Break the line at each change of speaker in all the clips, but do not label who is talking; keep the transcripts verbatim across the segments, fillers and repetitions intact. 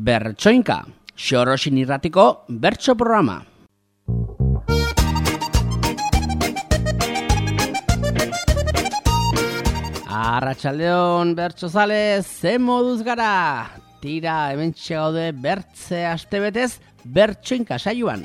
Bertsoinka, Xorosin irratiko bertso programa. Arratsaldeon bertsozale, ze moduz gara? Tira, hementxe gaude bertze astebetez Bertsoinka saioan.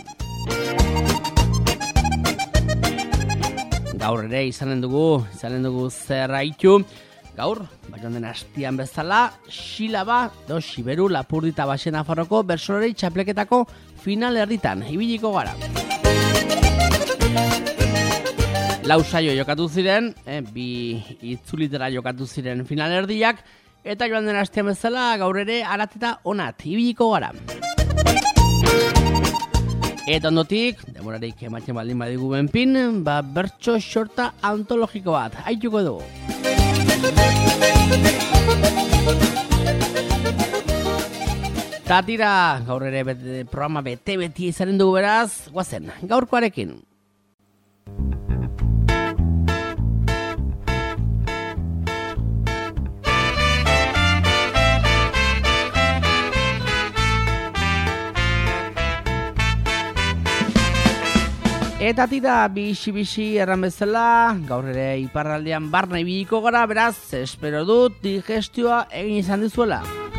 Gaur ere izanen dugu, izanen dugu zerraitu. Gaur, baina den astian bezala, Xilaba do Xiberu Lapurdita Baxe Nafarroko bertsolari txapleketako final erditan ibiliko gara. Lau saio jokatu ziren, eh, bi itzulitera jokatu ziren final erdiak, eta joan den astian bezala gaur ere arateta onat ibiliko gara. Eta ondotik, demorarik ematen baldin badigu benpin, ba bertso xorta antologiko bat, haituko dugu. Tatira, gaur ere bete, programa bete-beti izanen dugu beraz, guazen, gaurkoarekin. Eta tira, bixi-bixi erran bezala, gaur ere iparraldean barna ibiliko gara, beraz, espero dut digestioa egin izan dizuela.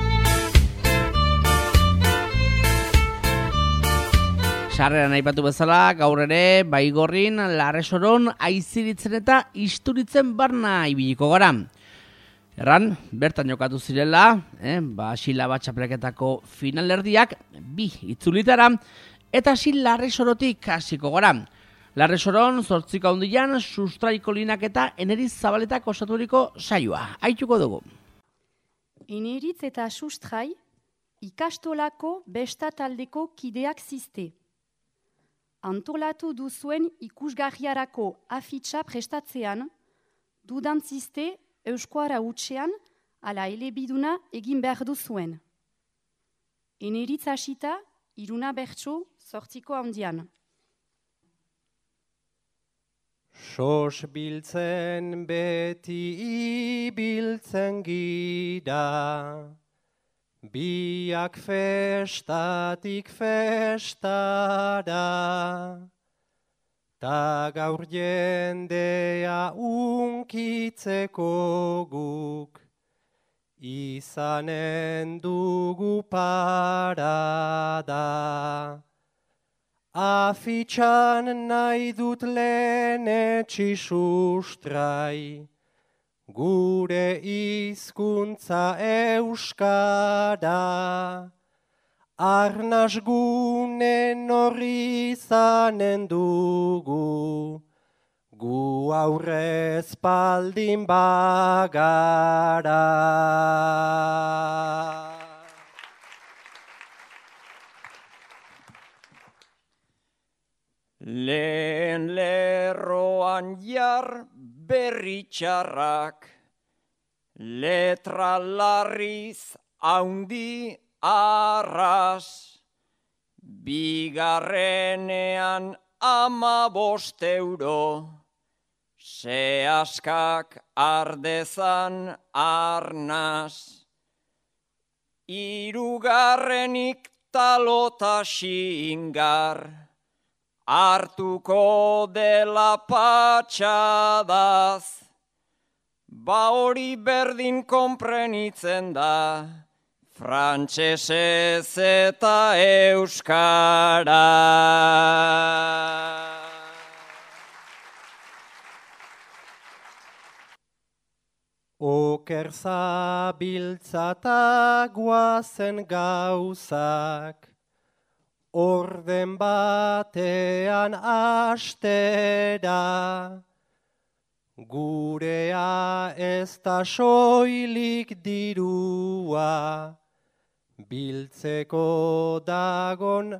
Sarreran aipatu bezala, gaur ere, Baigorrin, Larresoron, Aiziritzen eta Isturitzen barna ibiliko gara. Erran, bertan jokatu zirela, eh, ba, Xilaba txapleketako finalerdiak, bi itzulitara, eta zin Larresorotik hasiko gara. Larresoron, zortziko handian, sustraiko linak eta Eneriz Zabaletak osaturiko saioa. Haituko dugu.
Eneritz eta sustrai, ikastolako bestataldeko kideak ziste. Antolatu duzuen ikusgarriarako afitxa prestatzean, dudantziste euskoara utxean, ala elebiduna egin behar duzuen. Eneritz hasita, iruna bertso, zortziko handian.
Sos biltzen beti ibiltzen gira, biak festatik festara, ta gaur jendea unkitzeko guk, izanen dugu parada. Afitxan nahi dut lehenetxi sustrai, gure hizkuntza euskara, arnas gunen horri izanen dugu, gu aurrez baldin bagara.
Lehen lerroan jar berritxarrak, letra larriz haundi arras, bigarrenean ama bost euro, sehaskak ardezan arnaz, hirugarrenik talota xingar, hartuko dela patxadaz, ba hori berdin konprenitzen da, frantsesez eta euskara.
Oker zabiltzata guazen gauzak, orden batean astera, gurea ez da soilik dirua, biltzeko dagon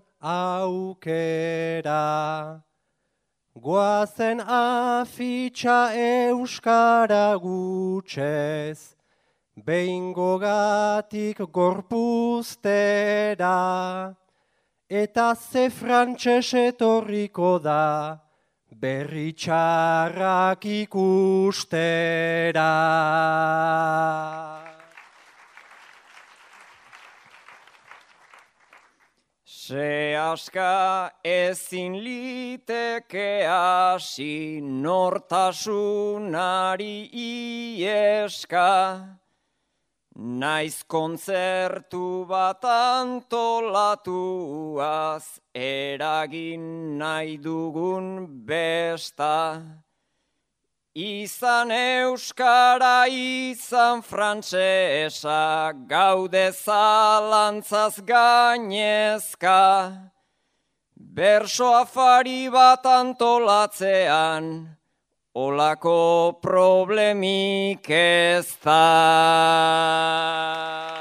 aukera. Guazen afitxa euskara gutxez, behingogatik gorpuztera, eta ze frantses etorriko da, berri txarrak ikustera.
Sehaska ezin liteke hasi nortasunari ieska, naiz kontzertu bat antolatuaz eragin nahi dugun besta. Izan euskara, izan frantsesa, gaude zalantzaz gainezka. Berso afari bat antolatzean, olako problemik ez da.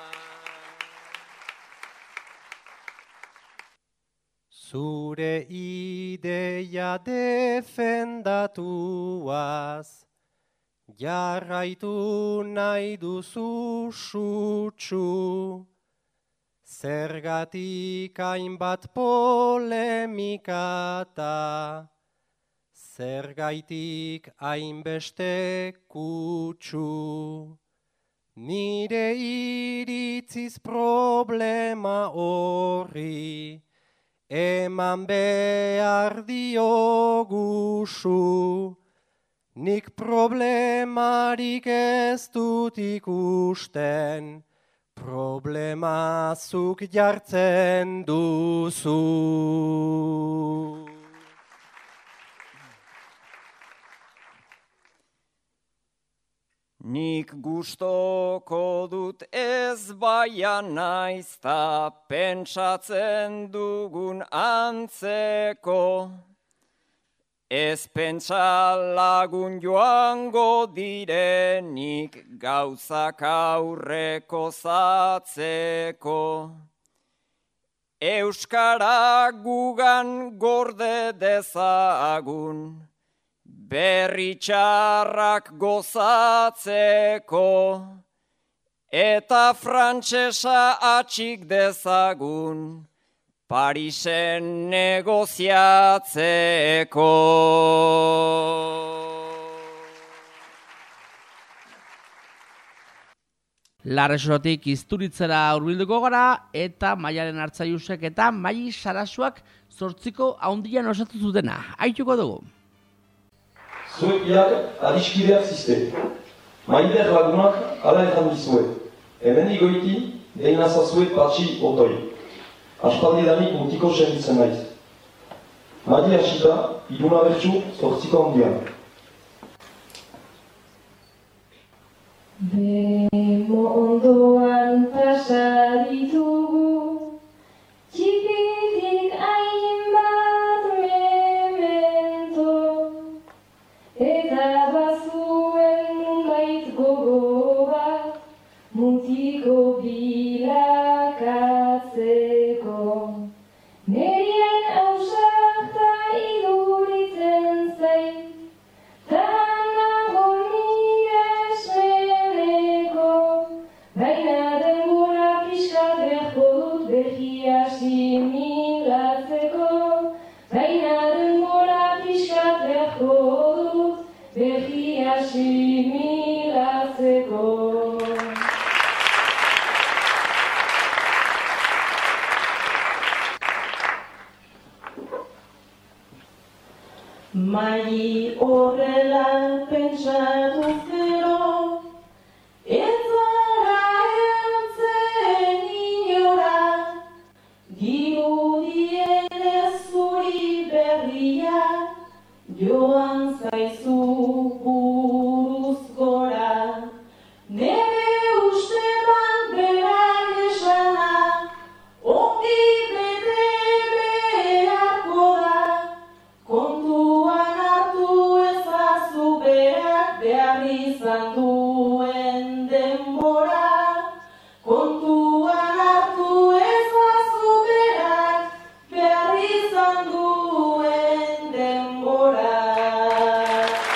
Zure ideia defendatuaz, jarraitu nahi duzu sutsu, zergatik hainbat polemikata, zergaitik hainbeste kutsu. Nire iritziz problema horri, eman behar dioguzu, nik problemarik ez dut ikusten, problema zuk jartzen duzu.
Nik gustoko dut ez baia naiz ta pentsatzen dugun antzeko. Ez pentsa lagun joango direnik gauzak aurreko zatzeko. Euskara gugan gorde dezagun, berri txarrak gozatzeko, eta frantsesa atxik dezagun, Parisen negoziatzeko.
Larresotik Izturitzera hurbilduko gara eta Maialen Artzaiusek eta Mai Sarasuak zortziko haundian osatu zutena. Aituko dugu.
Zuek biak adiskideak ziste. Maider lagunak ala ezan dizue. Hemendik goiti, deina zazue patxi otoi. Aspaldidanik mutiko senditzen naiz. Madi hasita, iduna bertsu zortziko handian.
Demo ondoan pasa ditugu, txipitik hainbat memento, eta bazuen nunbait gogo bat, mutiko bilakatzeko. Nerien ausarta iduritzen zait, ta nago nire esmeneko, baina denbora pixkat beharko dut begia asimilatzeko, baina denbora pixkat beharko dut begia asimilatzeko. Mai horrela pentsatu zero, ez gara heltzen inora, dirudienez zuri berria, joan zaizu buruz gora. Nere ustetan berak esana, ongi bete beharko da, kontuan hartu ezazu berak behar izan duen denbora. Kontuan hartu ezazu berak behar izan duen denbora.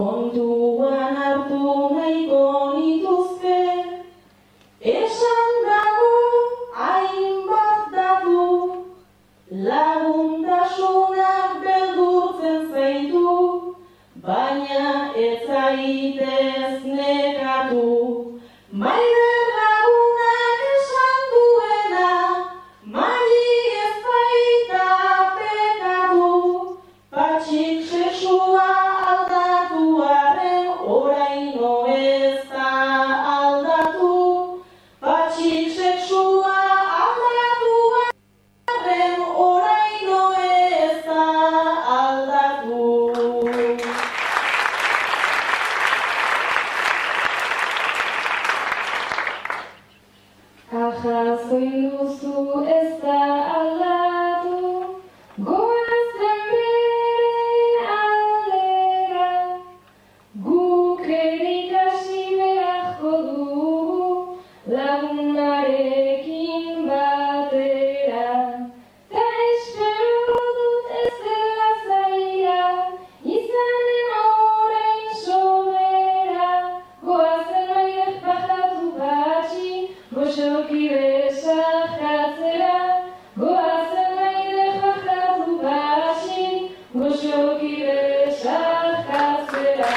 kontuan hartu nahiko nituzke, esan dago hainbat datu, lagundasunak beldurtzen zaitu, baina ez zaitez nekatu. Maider lagunak esan duena, mari ez baita pekatu, patxik sexua aldatuaren oraino ez da aldatu, patxik sexua aldatuaren oraino ez da aldatu. Arrazoin duzu ez da aldatu, goazen bere aldera, guk erikasi beharko dugu lagunarekin batera. Ta espero dut ez dela zaila, izanen orain sobera, goazen maider bajatu batxi, goxoki besarkatzera, goazen maider bajatu batxi, goxoki besarkatzera.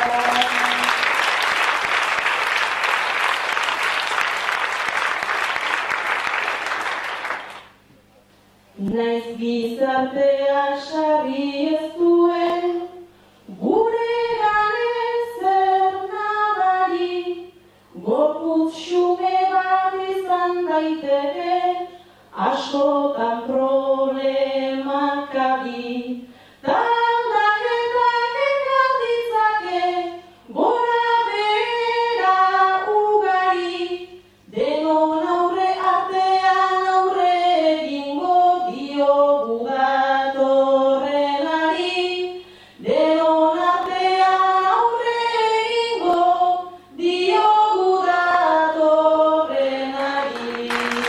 Naiz gizartea sarri ez duen, gure ganez zer nabari, gorputz xume bat izan daiteke, askotan problemak abi. Ta aldaketak ekar ditzake, gora behera ugari, denon aurre artean aurre egingo diogu datorrenari, denon artean aurre egingo diogu datorrenari.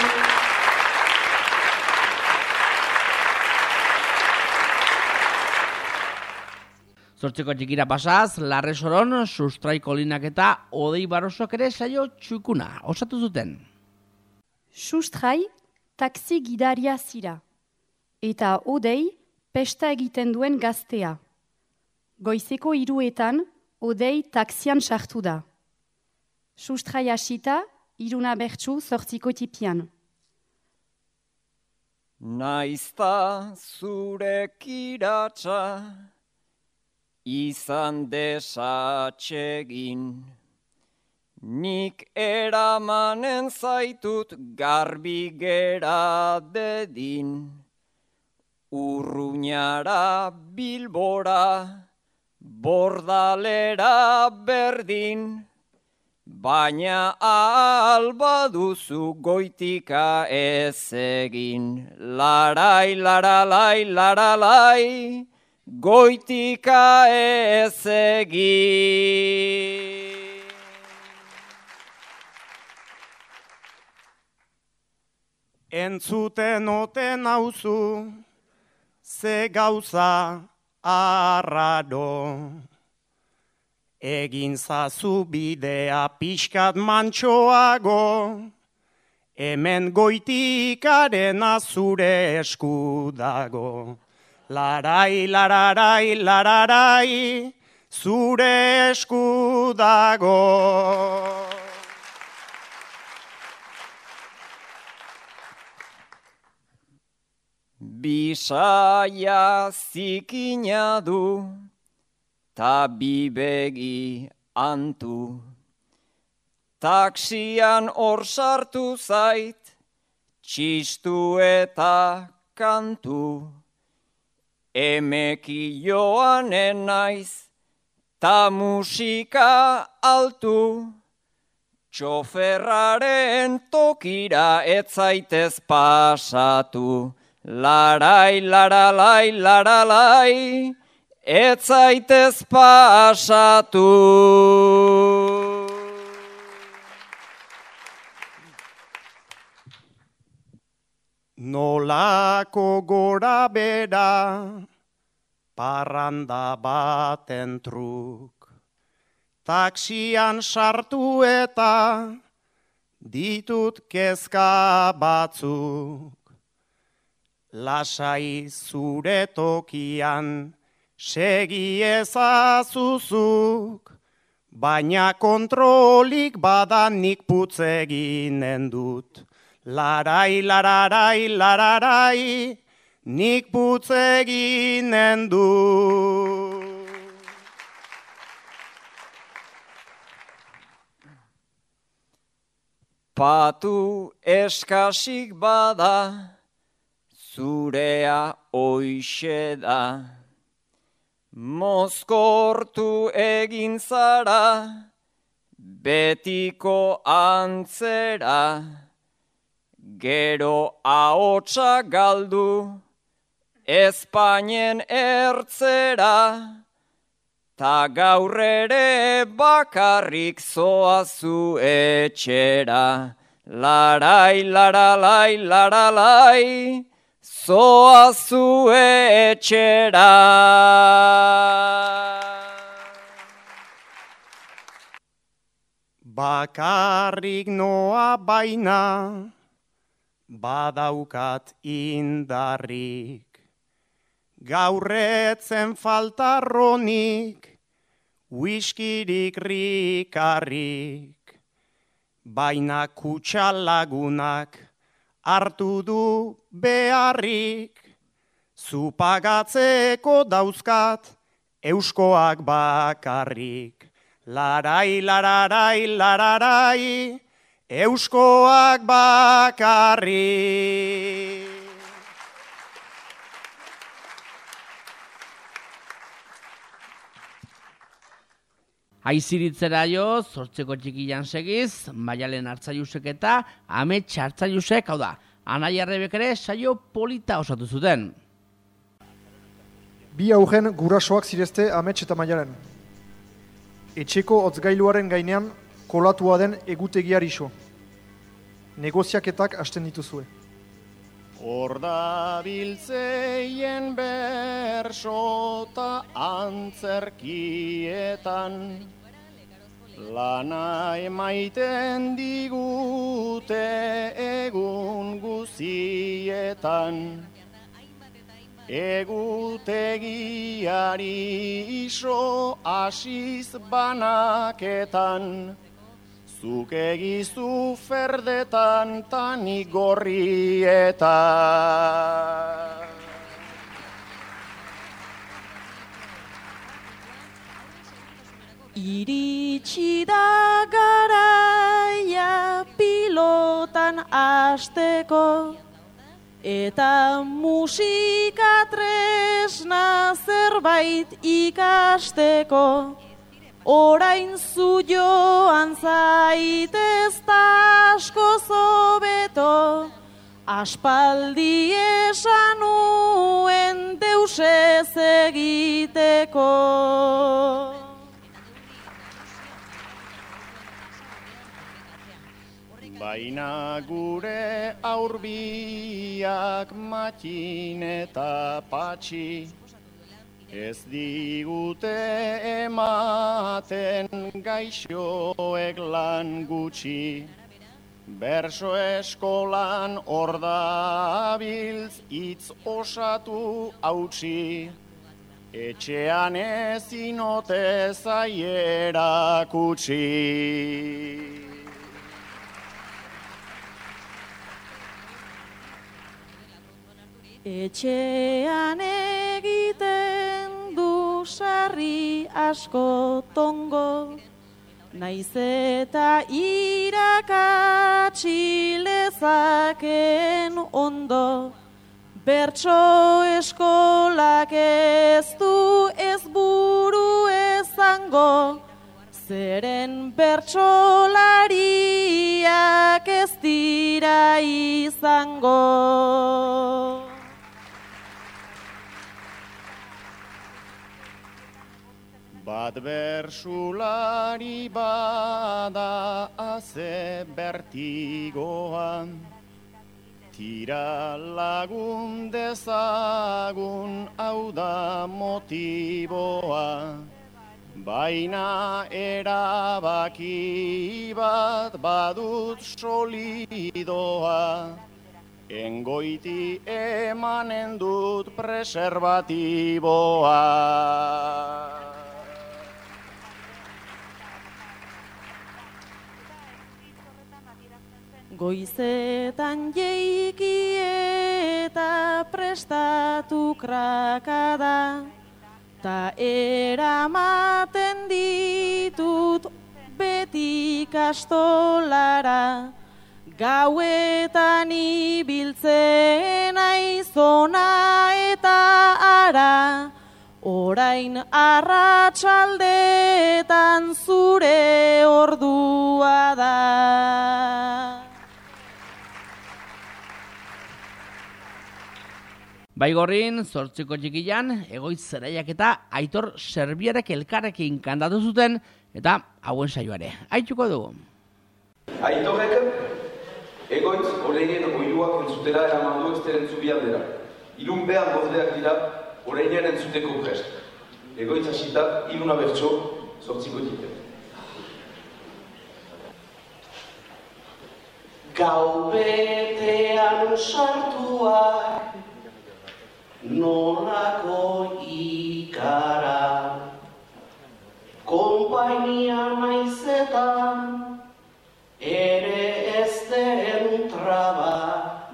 Zortziko txikira pasaz, Larre Soron, Sustrai Kolinak eta Odei Barosok ere saio txukuna osatu zuten.
Sustrai taxi gidaria zira, eta Odei pesta egiten duen gaztea. Goizeko hiruetan Odei taxian sartu da. Sustrai hasita, hiruna bertsu zortziko tipian.
Naizta zure kiratsa izan desatsegin, nik eramanen zaitut garbi gera dedin, Urruñara Bilbora, Bordalera berdin, baina alba duzu goitika ez egin. Larai, laralai, laralai, goitika ez egin.
Entzuten oten nauzu, ze gauza arraro. Egin zazu bidea pixkat mantxoago, hemen goitikaren azure esku dago. Larai, lararai, lararai, zure esku dago.
Bisaia zikina du, ta bibegi antu. Taxian hor sartu zait, txistu eta kantu. Emeki joanen naiz, ta musika altu. Txoferraren tokira ez zaitez pasatu. Larai, laralai, laralai, ez zaitez pasatu.
Nolako gora bera, parranda baten truk. taksian sartu eta ditut kezka batzuk. Lasai zure tokian segi ezazuzuk, baina kontrolik badan nik putz eginen dut. Larai, lararai, lararai, nik putz eginen dut.
Patu eskasik bada, zurea hoixe da. Mozkortu egin zara, betiko antzera. Gero ahotsa galdu, Espainen ertzera. Ta gaur ere bakarrik zoazu etxera. Larai, laralai, laralai, zoazu etxera.
Bakarrik noa baina, badaukat indarrik. Gaurretzen faltarronik, whiskirik rikarrik. Baina kutsalagunak hartu du beharrik. Zu pagatzeko dauzkat euskoak bakarrik. Larai, lararai, lararai, euskoak bakarrik.
Aiziritzera jo, zortzeko txikian segiz, Maialen Hartzaiusek eta Amets Hartzaiusek, hau da, Anaia Arrebek ere saio polita osatu zuten.
Bi augen gurasoak zirezte Amets eta Maialen. Etxeko hotzgailuaren gainean kolatua den egutegiariso. Negoziaketak hasten dituzue.
Hor da biltzeien bersota antzerkietan, lana emaiten digute egun guzietan. Egutegiari iso asiz banaketan, zuk egizu ferdetan tanik gorrietan.
Iritsi da garaia pilotan hasteko, eta musika tresna zerbait ikasteko. Orain zu joan zaitez ta asko zobeto, aspaldi esan nuen deusez egiteko.
Baina gure aurbiak matxin eta patxi, ez digute ematen gaixoek lan gutxi. Berso eskolan hor dabiltz hitz osatu hautsi, etxean ezin ote zaiera kutsi.
Etxean egiten du sarri asko tongo, naiz eta irakatsi lezakeen ondo. Bertso eskolak ez du ez buru ezango, zeren bertsolariak ez dira izango.
Bat bersulari bada aze bertigoan, tira lagun dezagun hau da motiboa. baina erabaki bat badut solidoa, engoiti emanen dut preservatiboa.
Goizetan jeiki eta prestatu krakada, ta eramaten ditut beti kastolara, gauetan ibiltzen aizona eta ara, orain arratsaldetan zure ordua da.
Baigorrin, zortziko txikian, Egoitz Zeraiak eta Aitor Serbiarek elkarrekin kantatu zuten, eta hauen saioare. Aituko dugu.
Aitorrek, Egoitz Oreinen oiruak entzutera eraman du ezteren zubialdera. Irun behar gordeak dira, Oreinen entzuteko prest. Egoitz hasita, iruna bertso, zortziko txikian.
Gau betean sartuak, nolako ikara, konpainia naizetan, ere ez den traba.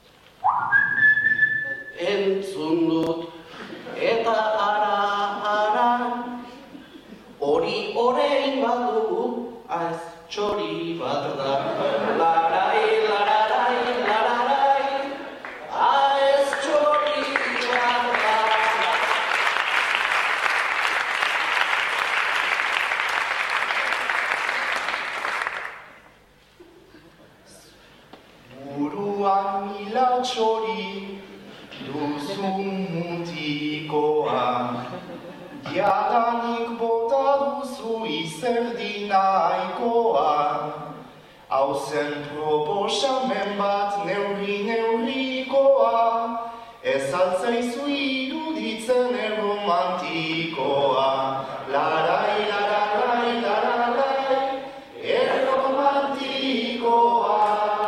Entzun dut eta ara-ara, hori orein badugu, az txori bat da. Larai, lararai, lararai, az txori bat da.
Buruan mila txori duzun mutikoa, jadanik bota duzu izerdi nahikoa. Hau zen proposamen bat neurri-neurrikoa, ez altzaizu iruditzen erromantikoa. Larai, lararai, lararai, erromantikoa.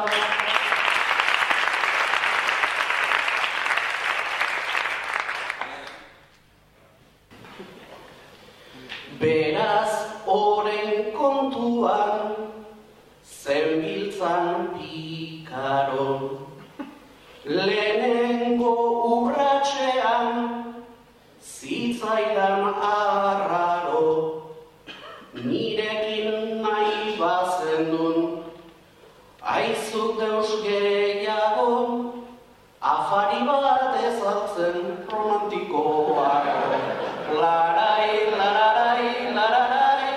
Beraz, oren kontuan, zenbiltzan pikaron, lehenengo urratxean, zitzaidan arraro, nirekin nahi bazendun, aizu deus gehiago, afari bat ezartzen romantikoa. Larai, lararai, lararai,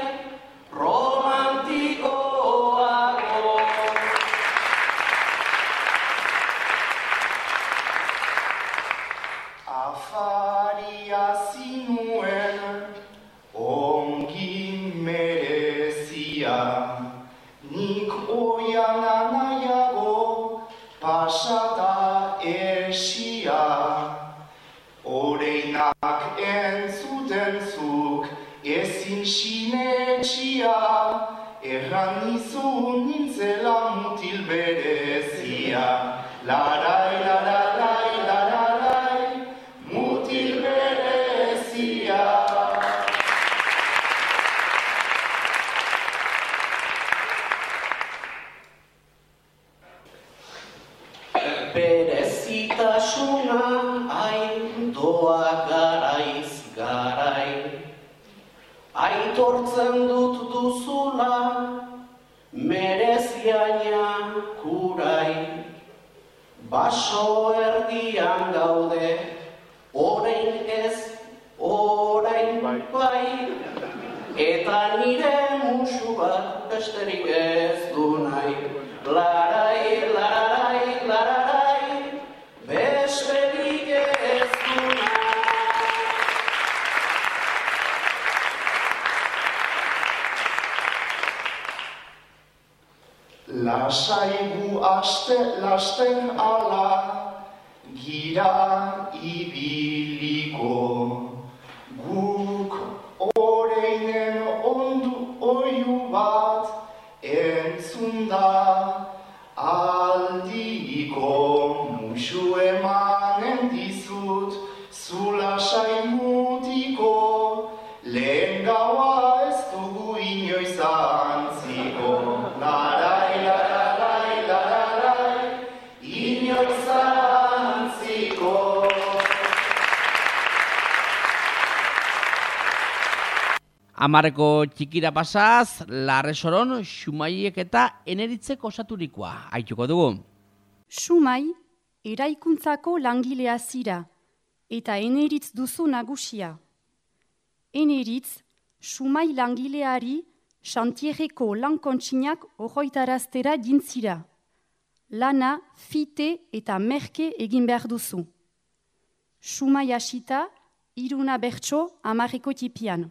romantikoago.
Afaria zinuen ongi merezia, nik oiana nahiago pasata esia. Oreinak entzuten zuk ezin sinetxia, erran nizun nintzela mutil berezia. Larai, lararai, lararai, mutil berezia.
Berezitasuna hain doa garaiz garai, aitortzen dut duzula, mereziaina kurai. Baso erdian gaude, orain ez, orain bai, eta nire musu bat besterik ez du nahi. Larai, lararai, lararai, besterik ez du nahi.
Lasaigu aste lasten ala, gira ibiliko, guk oreinen oiu bat entzun da, aldiko musu emanen dizut, zula saimutiko, lehen gaua ez dugu inoiz antziko. Larai, larai, larai, inoiz antziko.
Amarreko txikira pasaz, Larresoron Xumaiek eta Eneritzek osaturikoa aituko dugu.
Xumai, eraikuntzako langilea zira, eta Eneritz duzu nagusia. Eneritz, Xumai langileari xantierreko lankontxinak ohoitaraztera dintzira. Lana, fite eta merke egin behar duzu. Xumai hasita, iruna bertso amarreko tipian.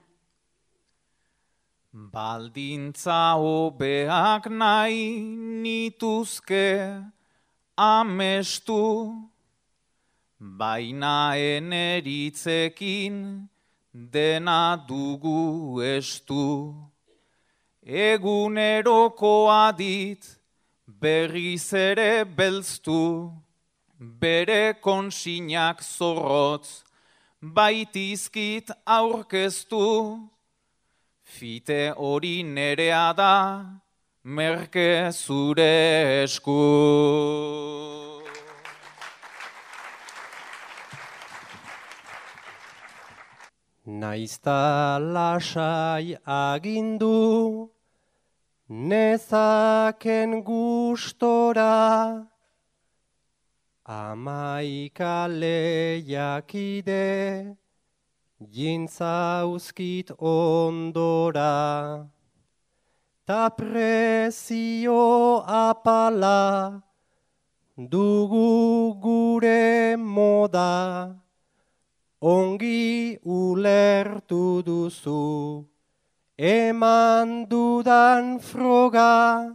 Baldintza hobeak nahi nituzke amestu, baina Eneritzekin dena dugu estu. Egunerokoa dit berriz ere belztu, bere konsinak zorrotz baitizkit aurkeztu. Fite hori nerea da, merke zure esku.
Naizta lasai agindu, nezaken gustora, amaika lehiakide, jintzauzkit ondora, ta prezio apala dugu gure moda, ongi ulertu duzu, eman dudan froga,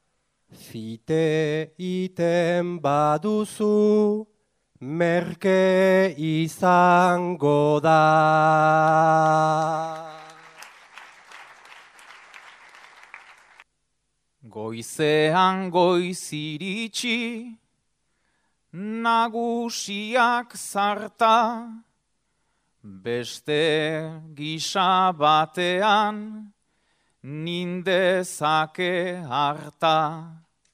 fite iten baduzu, merke izango da.
Goizean goiz iritsi, nagusiak zarta, beste gisa batean, nindezake harta.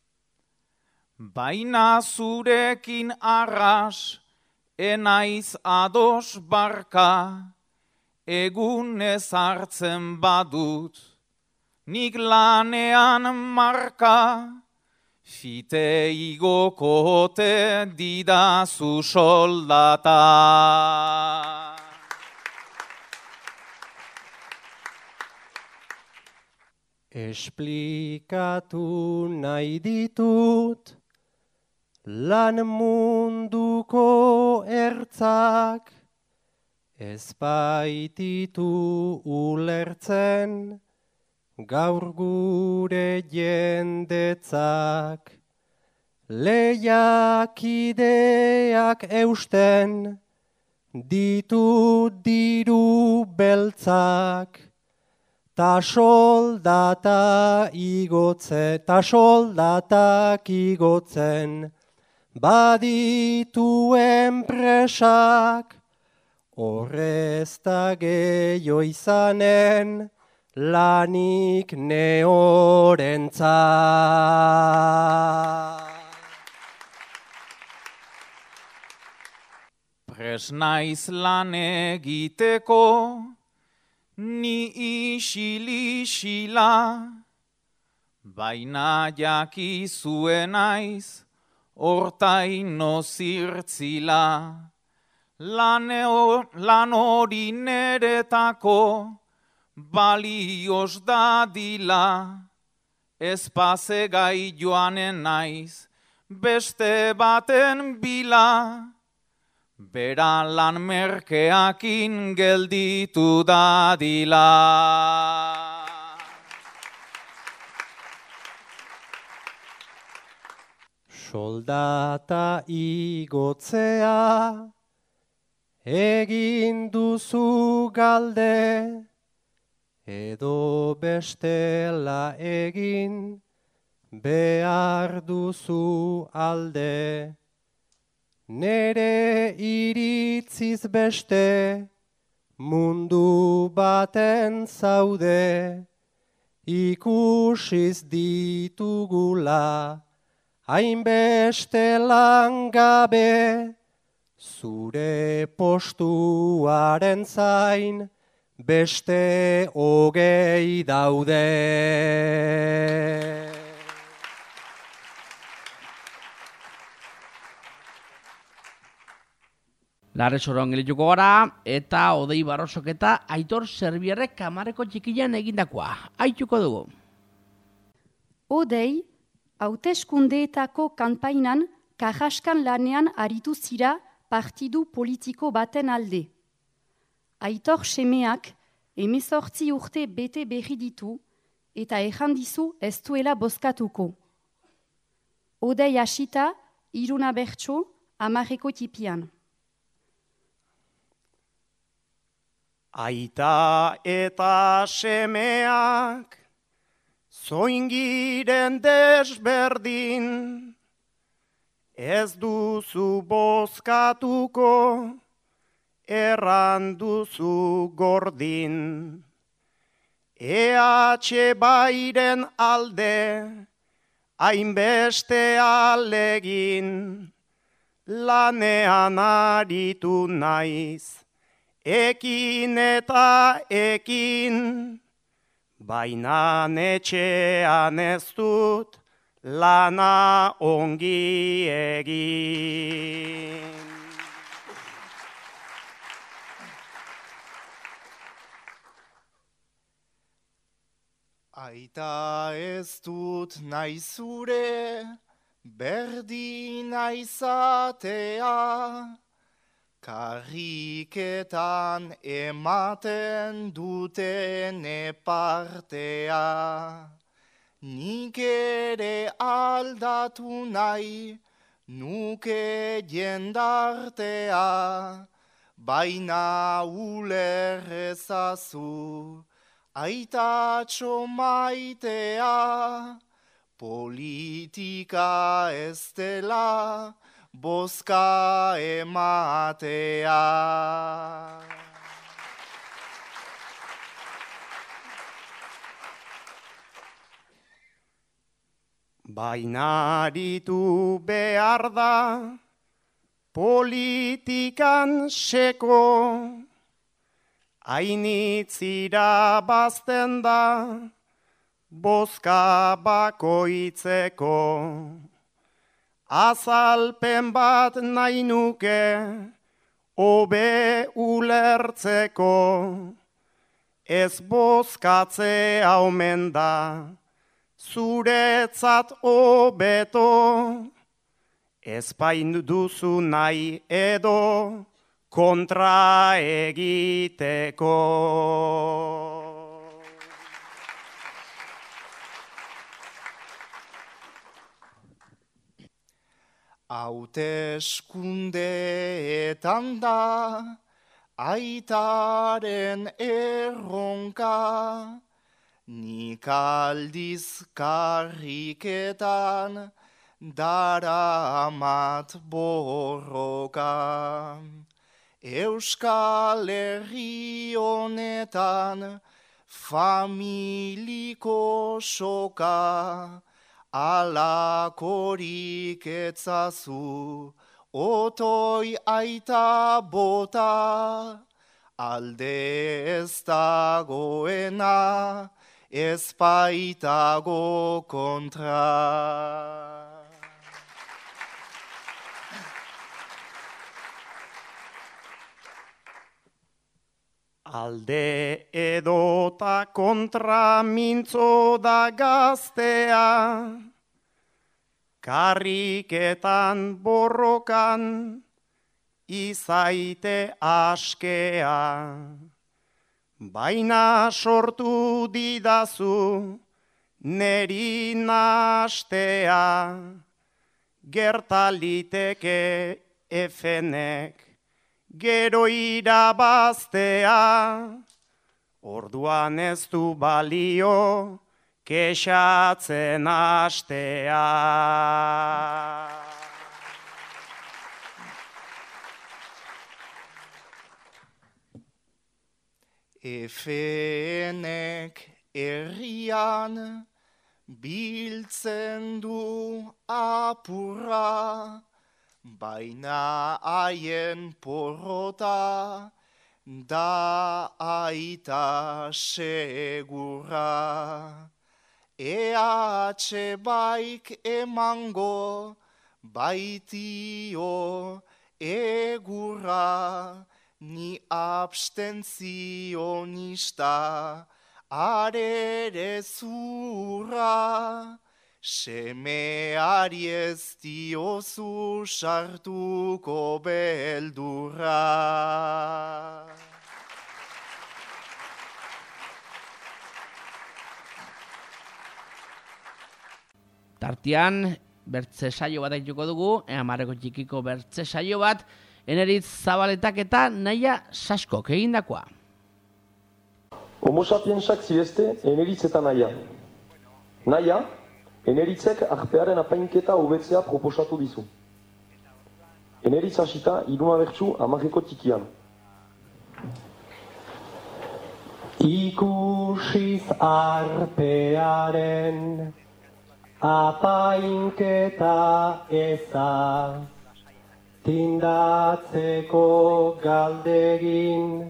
Baina zurekin arras, enaiz ados barka, egunez hartzen badut, nik lanean marka, fite igokote didazu soldata.
Esplikatu nahi ditut, lan munduko ertzak, ez baititu ulertzen, gaur gure jendetzak. Lehiakideak eusten, ditu diru beltzak, ta soldata igotzen, ta soldatak igotzen, baditu enpresak, horrez da gehiago izanen, lanik neorentzat.
Presnaiz lan egiteko, ni isil-isila, baina jakizuen aiz, hortaino zirtzila. Lan hori neretako, balioz dadila, ez pasegai joanen naiz, beste baten bila, bera lan merkeakin gelditu dadila.
Soldata igotzea, egin duzu galde, edo bestela egin behar duzu alde. Nere iritziz beste mundu baten zaude, ikusiz ditugula hainbeste langabe, zure postuaren zain beste hogei daude.
Larresoron gelituko gara, eta Odei Barrosok eta Aitor Serbiarrek kamareko txikilan egindakoa. Aituko dugu.
Odei, hauteskundeetako kanpainan kajaskan lanean aritu zira partidu politiko baten alde. Aitor semeak hemezortzi urte bete berri ditu eta errandizu ez duela bozkatuko. Odei hasita, Iruna Bertso, hamarreko tipian.
Aita eta semeak zoingiren desberdin, ez duzu bozkatuko, erran duzu gordin. E H bairen alde, hainbeste alegin, lanean aritu naiz, ekin eta ekin, baina etxean ez dut lana ongi egin.
Aita ez dut nahi zure, berdina izatea, karriketan ematen duten epartea. Nik ere aldatu nahi nuke jendartea, baina uler ezazu aitatxo maitea, politika ez dela bozka ematea. Baina aritu behar da politikan seko, hainitzira bazten da bozka bakoitzeko. Azalpen bat nahi nuke hobe ulertzeko, ez bozkatzea omen da zuretzat hobeto, ez bain duzu nahi edo kontra egiteko. Hauteskundeetan da aitaren erronka, nik aldiz karriketan daramat borroka. Euskal Herri honetan familiko soka, alakorik etzazu otoi aita bota, alde ez dagoena ez baitago kontra. Alde edota kontra mintzo da gaztea, karriketan borrokan izaite askea. Baina sortu didazu neri nastea, gertaliteke efenek gero irabaztea, orduan ez du balio kexatzen astea.
Efenek herrian biltzen du apurra, baina haien porrota da aita segurra. E H baik emango baitio egurra, ni abstentzionista arere zurra, semeari ez diozu sartuko beldurra.
Tartian, bertze saio bat aituko dugu, Amarreko txikiko bertze saio bat, Eneritz Zabaletak eta Naia Saskok egindakoa.
Homo sapiensak zirezte Eneritz eta Naia. Naia, Eneritzek arpearen apainketa hobetzea proposatu dizu. Eneritz hasita iruna bertsu Amarreko txikian.
Ikusiz arpearen apainketa eza, tindatzeko galdegin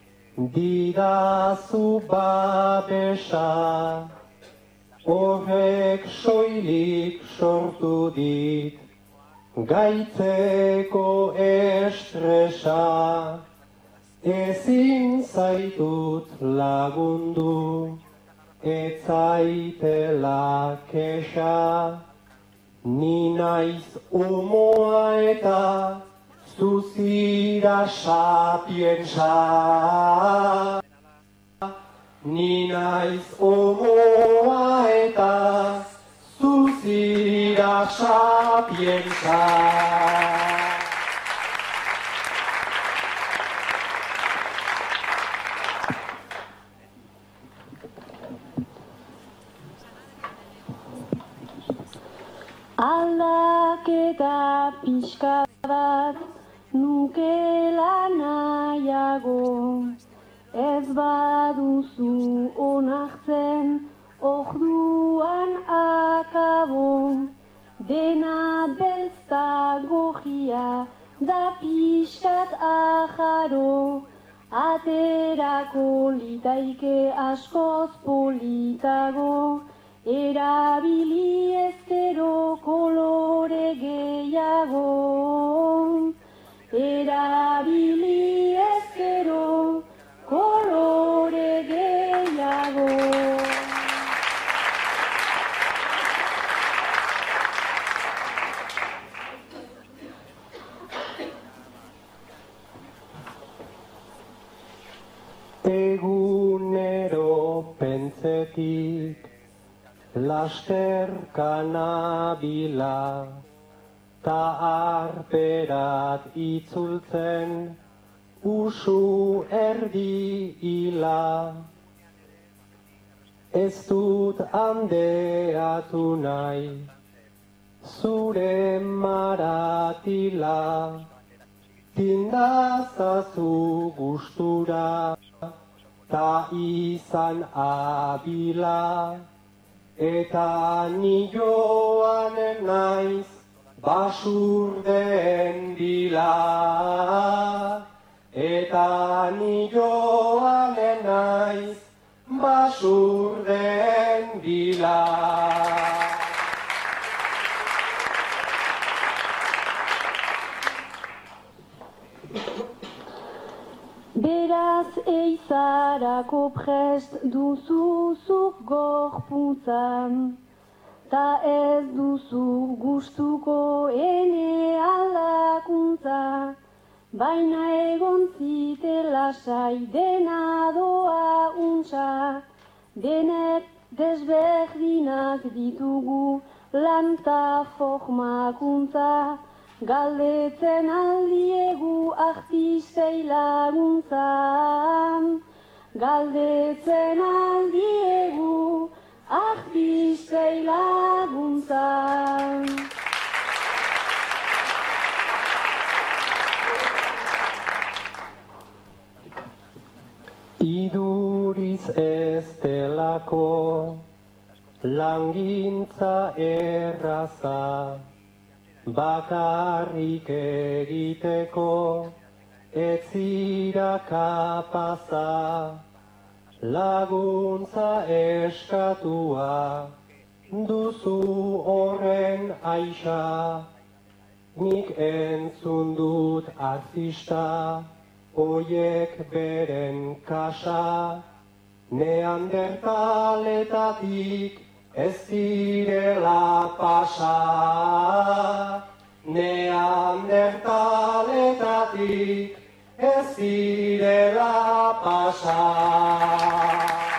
didazu babesa, horrek soilik sortu dit gaitzeko estresa, ezin zaitut lagundu, ez zaitela kexa, ni naiz homoa eta zuzira sapiensa. Ni naiz homoa eta zuzira sapiensa.
Aldaketa pixka bat nukela nahiago, ez baduzu onartzen orduan akabo, dena belzta gorria da pixkat ajaro, aterako litaike askoz politago, erabili ezkero kolore gehiago, erabili ezkero kolore gehiago.
Egunero pentsetik lasterka nabila, ta arperat itzultzen usu erdi hila. Ez dut handeatu nahi zure maratila, tindazazu gustura ta izan abila. Eta ni joan naiz basurdeen bila. Eta ni joan naiz basurdeen bila.
Beraz eizarako prest duzuzuk gorputzan, ta ez duzu gustuko ene aldakuntza, baina egon zite lasai dena doa untsa, denek desberdinak ditugu lanta formakuntza, galdetzen aldiegu artistei laguntzan, galdetzen aldiegu, ahbistei laguntzan.
Iduriz ez delako, langintza erraza, bakarrik egiteko, ez zira kapaza, laguntza eskatua, duzu horren aixa, nik entzun dut artista, oiek beren kasa, neandertaletatik ez direla pasa. Neandertaletatik ez direla pasa.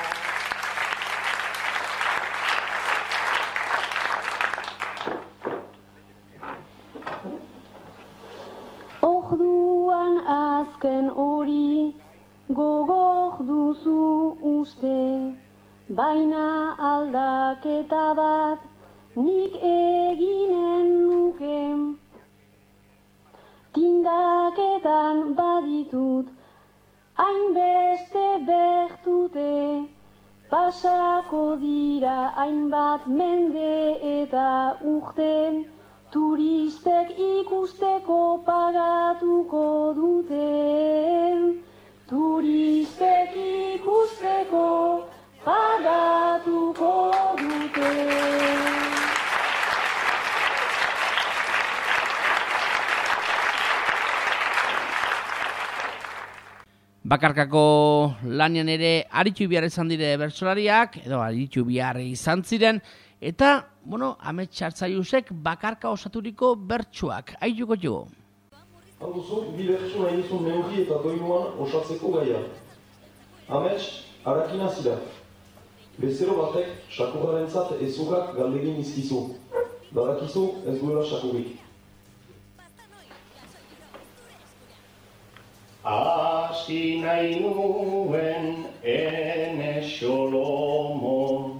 Orduan azken hori gogor duzu uste, baina aldaketa bat nik eginen nuke. Tindaketan baditut hainbeste bertute, pasako dira hainbat mende eta urte, turistek ikusteko pagatuko dute. Turistek ikusteko pagatuko dute.
Bakarkako lanian ere aritu behar izan dire bertsolariak, edo aritu behar izan ziren, eta, bueno, amets hartzaiusek bakarka osaturiko bertsuak. Aituko jo.
Hau duzu, bi bertsu nahi dizun neurri eta doinuan osatzeko gaia. Amets, harakina zira. Bezero batek, sakurrarentzat ezugak galdegin izkizu. Badakizu ez duela sakurik.
Hasi nahi nuen ene xolomo,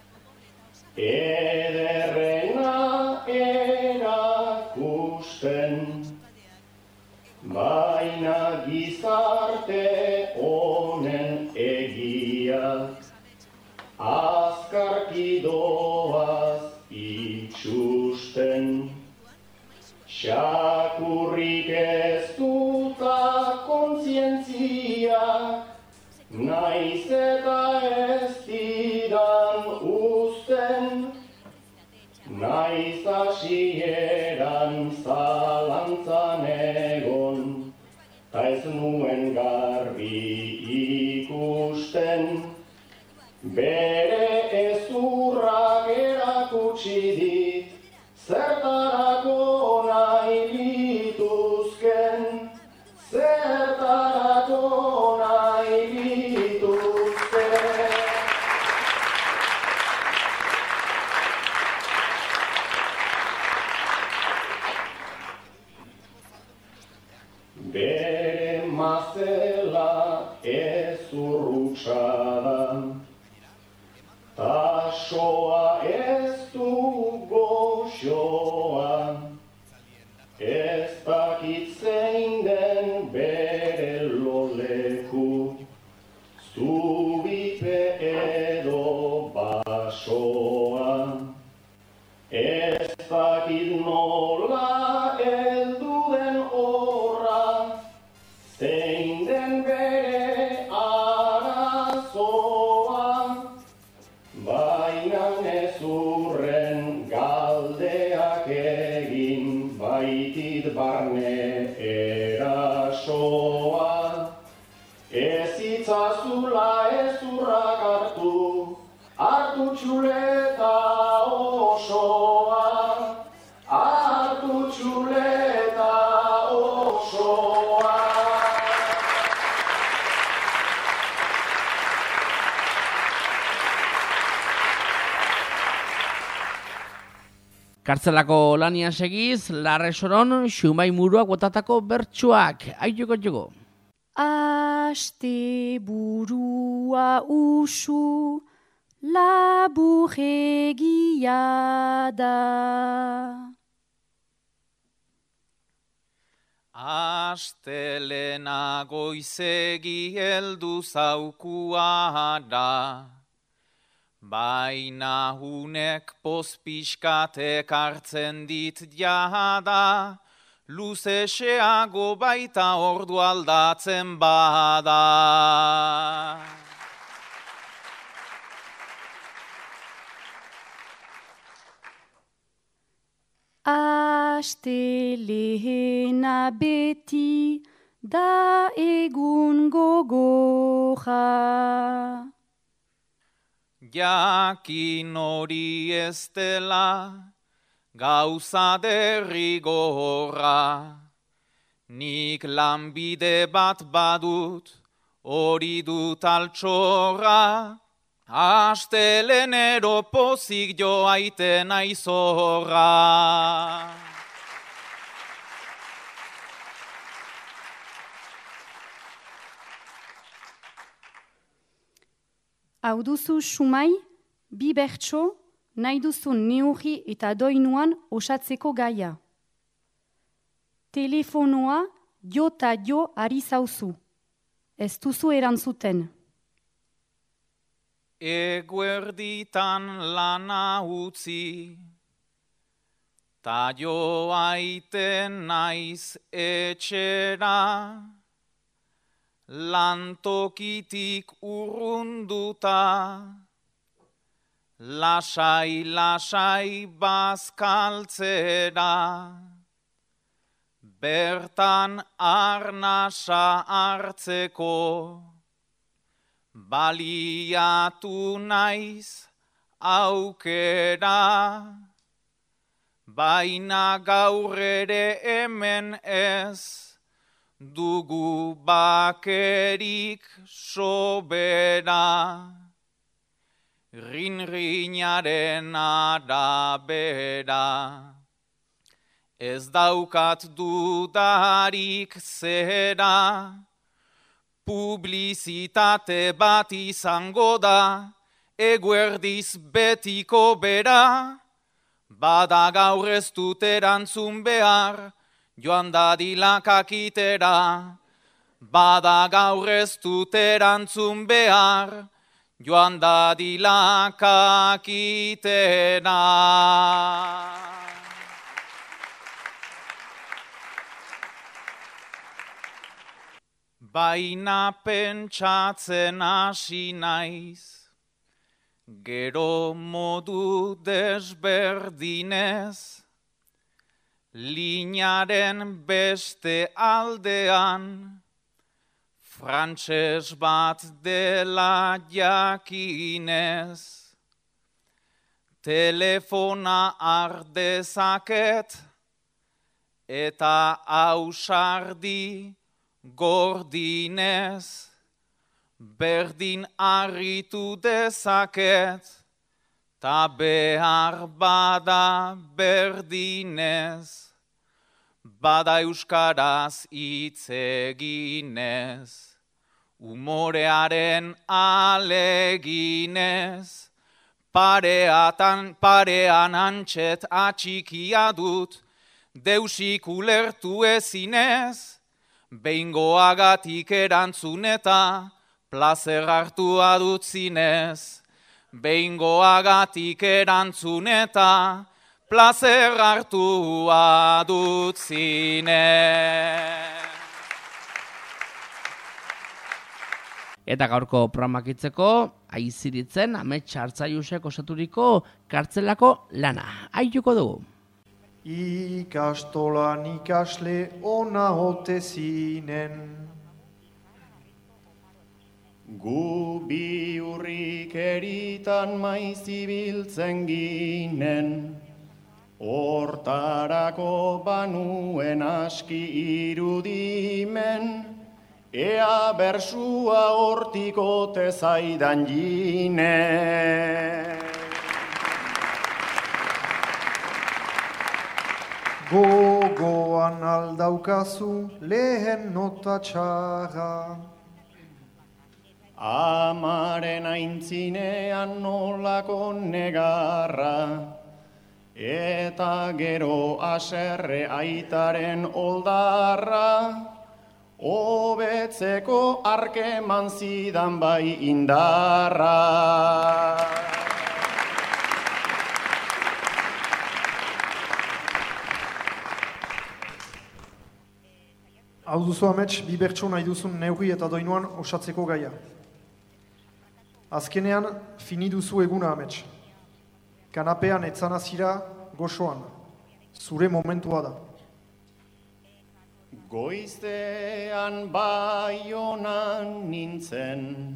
ederrena erakusten, baina gizarte honen egiak, azkarki doaz itxusten. Xakurrik ez duta kontzientziak, naiz eta ez didan uzten, naiz hasieran zalantzan egon, ta ez nuen garbi ikusten, bere ezurrak erakutsi dit, zertarako nahi lituzken, zertarako nahi lituzken. Bere mazela ezurrutsa da, ta soa ez du goxoa, ez dakit zein den bere loleku, zubipe edo basoa, ez dakit nola heldu den horra, zein den bere arazoa, baina nezurren galdeak egin baitit barne erasoa. Ez itzazula ezurrak hartu, hartu txuleta osoa, hartu txuleta osoa.
Kartzelako lania segiz, Larre Soron, Xumai Muruak botatako bertsuak. Aituko jogo.
A Aste burua usu, laburregia da.
Astelena goizegi heldu zaukua da, baina hunek pozpiskatek hartzen dit jada, luzeseago baita ordu aldatzen bada.
Astelehena beti da egun gogorra.
Jakin hori ez dela gauza derrigorra, nik lanbide bat badut hori dut altxorra, astelenero pozik joaiten aizorra.
Hau duzu sumai, bi bertso, nahi duzu neurri eta doinuan osatzeko gaia. Telefonoa jota jo ari zauzu. Ez duzu erantzuten.
Eguerditan lana utzi, ta joaiten naiz etxera, lantokitik urrunduta, lasai lasai bazkaltzera, bertan arnasa hartzeko, baliatu naiz aukera, baina gaur ere hemen ez, dugu bakerik sobera, rinrinaren arabera. Ez daukat dudarik zera, publizitate bat izango da, eguerdiz betiko bera, bada gaur ez dut erantzun behar, joan dadila kakitera. Bada gaur ez dut erantzun behar, joan dadila kakitera. Baina pentsatzen hasi naiz, gero modu desberdinez, linaren beste aldean, frantses bat dela jakinez. Telefona ardezaket eta ausardi gordinez, berdin arritu dezaket, ta behar bada berdinez, bada euskaraz hitz eginez, umorearen aleginez, pareatan, parean antxet atxikia dut, deusik ulertu ezinez, behingoagatik erantzun eta plazer hartua dut zinez. Behingoagatik erantzun eta plazer hartua dut zinez.
Eta gaurko programakitzeko, aiziritzen Amets Hartzaiusek osaturiko kartzelako lana. Aituko dugu.
Ikastolan ikasle ona ote zinen.
Gu bi urrik eritan maiz ibiltzen ginen, hortarako banuen aski irudimen, ea bersua hortiko tezaidan jine.
Gogoan aldaukazu lehen nota txarra,
Amaren aintzinean nolako negarra, eta gero aserre aitaren oldarra, hobetzeko arkeman zidan bai indarra.
Hau duzu amets, bi bertso nahi duzun neurri eta doinuan osatzeko gaia. Azkenean, fini duzu eguna amets. Kanapean etzanazira goxoan. Zure momentua da.
Goiztean Baionan nintzen,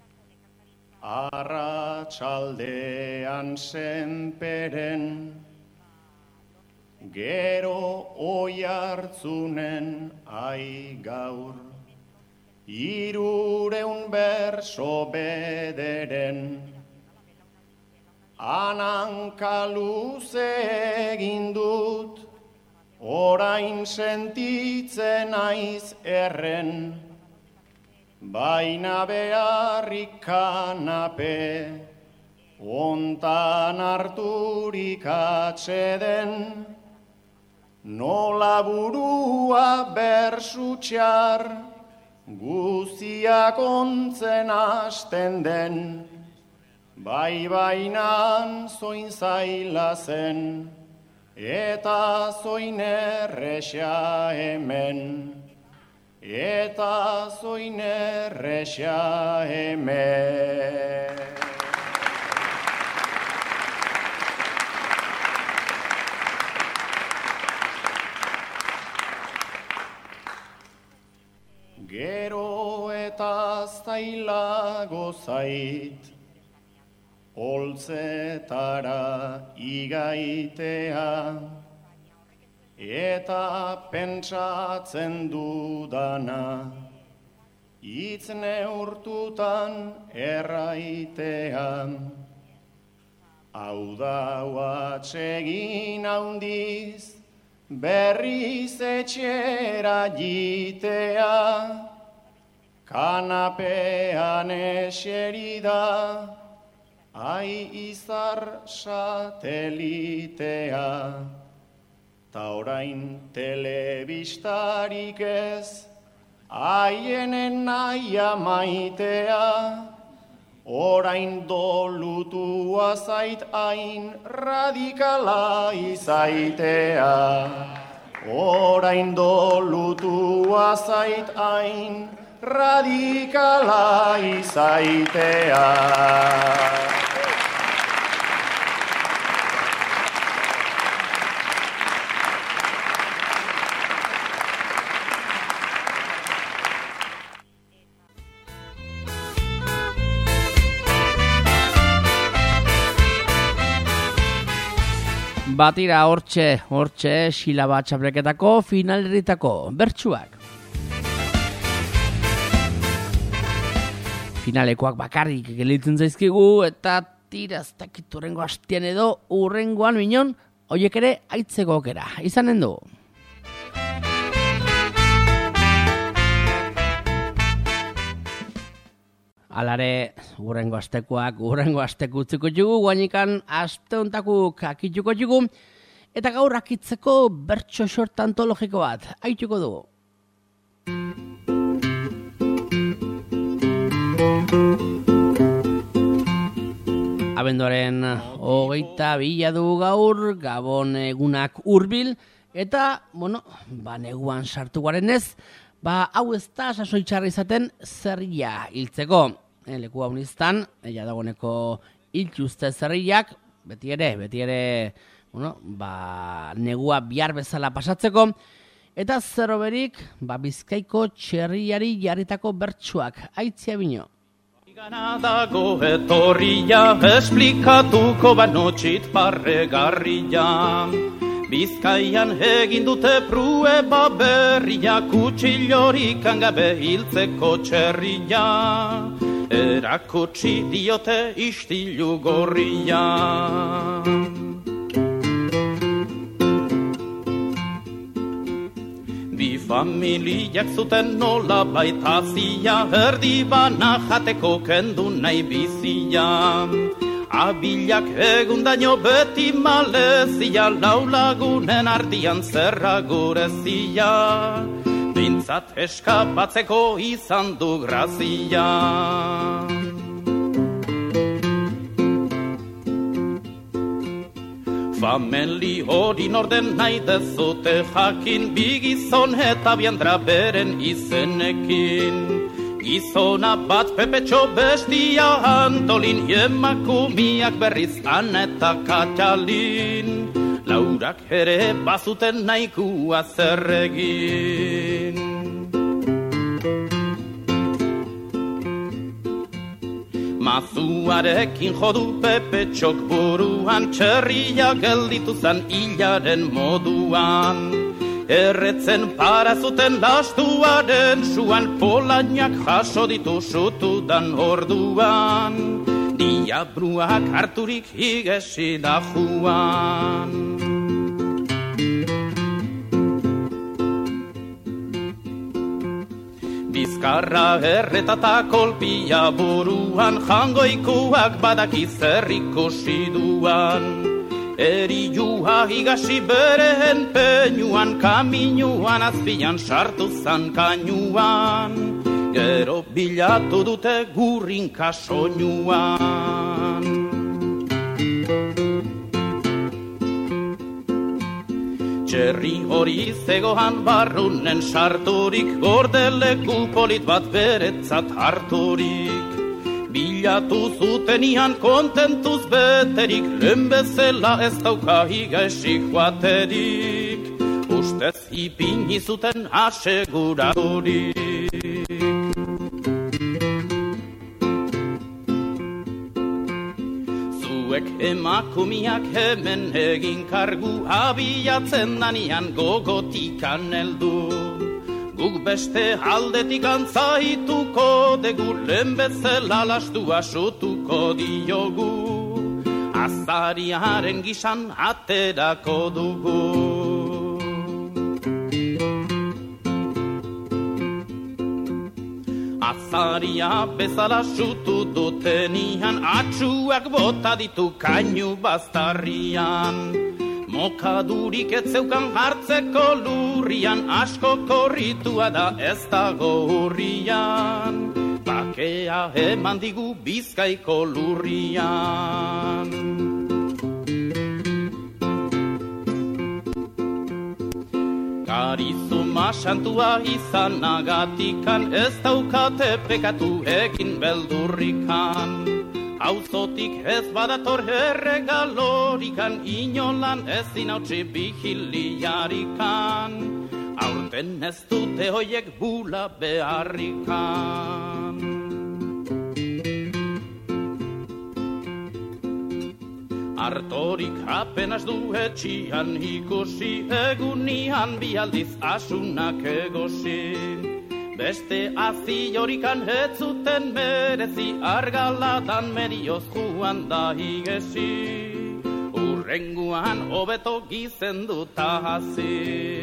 arratsaldean Senperen, gero Oiartzunen ai gaur, hirureun berso bederen, hanka luze egin dut, orain sentitzen naiz erren, baina beharrik kanape, ontan harturik atseden, nola burua bersutxar, guziak ontzen hasten den, bai bainan zoin zaila zen, eta zoin erresa hemen, eta zoin erresa hemen. Gero eta zailago zait, holtzetara igaitea, eta pentsatzen dudana, hitz neurtutan erraitea. Hau da atsegin handiz, berriz etxera jitea, kanapean eserida, ai izar satelitea, ta orain telebistarik ez, aienen naia maitea, orain dolutua zait hain radikala izaitea, orain dolutua zait hain radikala izaitea.
Batira hortxe, hortxe, silaba txapreketako finalerritako bertsuak. Finalekoak bakarrik gelitzen zaizkigu eta tiraztakit urrengo hastian edo urrengoan minon, horiek ere aitzeko okera, izanen du. Alare, urrengo astekoak, urrengo asteko utziko jugu, guainikan asteontakuk akituko jugu, eta gaur akitzeko bertso xort antologiko bat, haituko dugu. Abenduaren hogeita bila du gaur, Gabon egunak hurbil, eta, bueno, ba, neguan sartu garen ez, ba, hau ez da sasoitxarra izaten zerria hiltzeko. E, leku hau niztan, ella dagoeneko hiltuzte zerriak, beti ere, beti ere, bueno, ba, negua bihar bezala pasatzeko, eta zerroberik, ba, Bizkaiko txerriari jarritako bertsuak, aitzia bino.
Gana dago etorria, esplikatuko banotxit parregarria. Bizkaian egin dute prueba berria, kutxilorik angabe hiltzeko txerria. Erakutsi diote istilu gorria. Bi Familiak zuten nola baitazia, erdi bana jateko kendu nahi bizia. Abilak egundaino beti malezia, lau lagunen ardian zerra gurezia. Bintzat eskapatzeko izan du grazia. Fameli hori norden nahi dezute jakin, bi gizon eta biandra beren izenekin. Gizona bat Pepetxo, bestia Antolin, emakumiak berriz Ana eta Katalin. Laurak ere bazuten nahikoa zer egin. Mazuarekin jodu Pepetxok buruan, txerria gelditu zan hilaren moduan. Erretzen para zuten lastuaren suan, polainak jaso ditu sutudan orduan. Diabruak harturik igesi da juan. Bizkarra erretata kolpia buruan, jangoikuak badaki zer ikusi duan. Eriua higasi beren peinuan, kaminuan azpian sartu zan kainuan. Gero bilatu dute gurrinka soinuan. Txerri hori zegoan barrunen sarturik, gordeleku polit bat beretzat harturik. Bilatu zutenian kontentuz beterik, lehen bezala ez dauka higaesik joaterik. Ustez ipini zuten aseguraturik. Zuek emakumiak hemen egin kargu, abiatzen danian gogotikan heldu. Guk beste aldetik antzaituko degu, lehen bezala lastua sutuko diogu. Azariaren gisan aterako dugu. Azaria bezala sutu dutenian, atxuak bota ditu kainu baztarrian. Mokadurik ez zeukan hartzeko lurrian, asko korritua da ez dago hurrian. Bakea eman digu Bizkaiko lurrian. Karizuma santua izanagatikan, ez daukate pekatu egin beldurrikan. Auzotik ez badator erregalorikan, inolan ezin hautsi bihiliarikan. Aurten ez dute hoiek bula beharrikan. Artorik apenas du etxian ikusi, egunian bialdiz asunak egosi. Beste aziorikan ez zuten merezi, argaladan medioz juan da higesi. Urrenguan hobeto gizenduta hasi.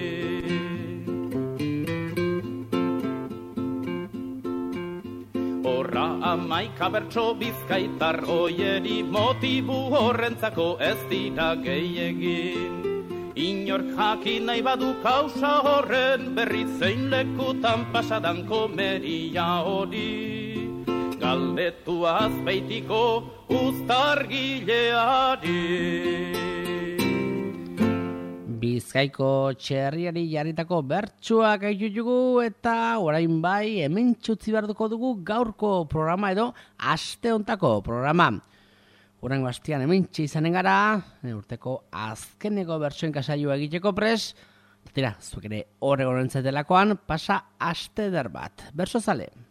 Horra amaika bertso bizkaitar oieri, motibu horrentzako ez dira gehiegin. Inork jakin nahi badu kausa horren berri, zein lekutan pasadan komeria hori. Galdetu azpeitiko uztargileari.
Bizkaiko txerriari jarritako bertsuak aitutugu, eta orain bai hemen txutzi beharduko dugu gaurko programa edo aste hontako programa. Urrengo astean hemen izanen gara, urteko azkeneko bertsoen kasaioa egiteko pres. Tira, zuek ere horrego nentzetelakoan, pasa aste der bat. Berso zale.